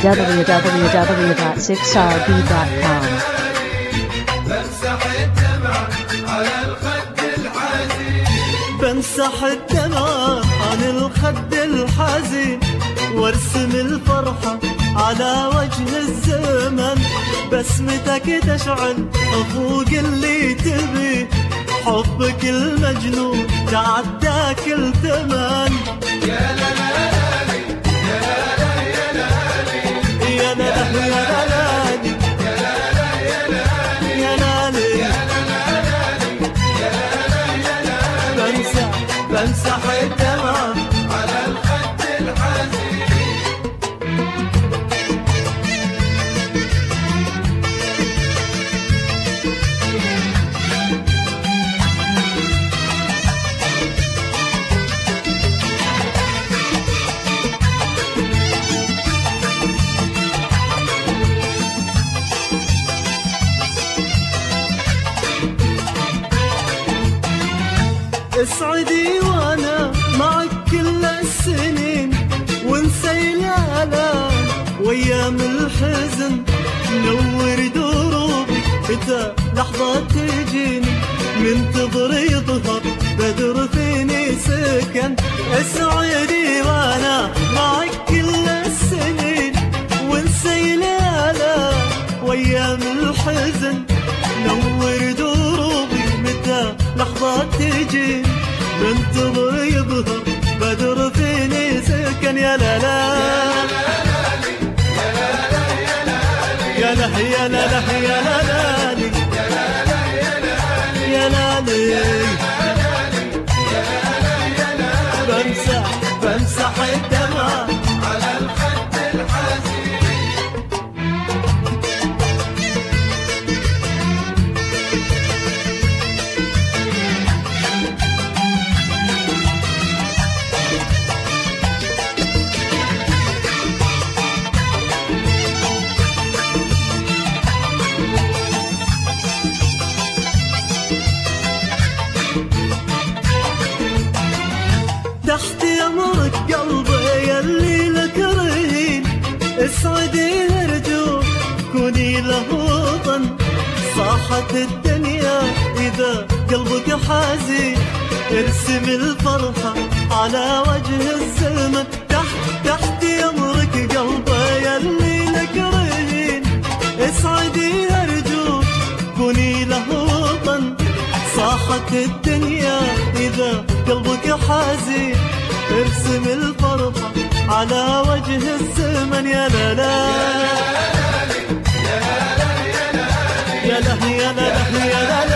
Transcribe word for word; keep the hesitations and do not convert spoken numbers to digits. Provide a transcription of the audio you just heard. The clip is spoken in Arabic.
w w w dot six r b dot com. بمسح الدمع على الخد الحزين، بمسح الدمع عن الخد الحزين وارسم الفرحة على وجه الزمن، بسمتك تشعل فوق اللي تبي، حبك المجنون تعدى كل ثمن. يا لا لا لالي يا لا يا لالي يا لا يا لالي يا لا يا لالي يا لالي يا لا لالي يا لا يا لالي بمسح بمسح الدمع على الخد الحزين. اسعدي وانا معك كل السنين، ونسي الالام وايام الحزن، نور دروبك متى لحظة تجيني، منتظر يظهر بدر فيني سكن. اسعدي وانا معك كل السنين، ونسي الالام وايام الحزن، نور دروبك متى لحظة تجي، منتظر يظهر بدر فيني سكن. يا لا لا يا لا يا لا يا لا يا لالي بمسح بمسح الدمع على الخد الحزين. تحت يمرك قلبي يلي لك رهين، اسعدي ارجوك كوني له وطن، صاحت الدنيا اذا قلبك حزين، ارسم الفرحة على وجه الزمن. تحت تحت يمرك قلبي يلي لك رهين، اسعدي ارجوك كوني له وطن، صاحت الدنيا إذا قلبك حزين، ارسم الفرحة على وجه الزمن. يا لا لا يا لا يا لا يا لا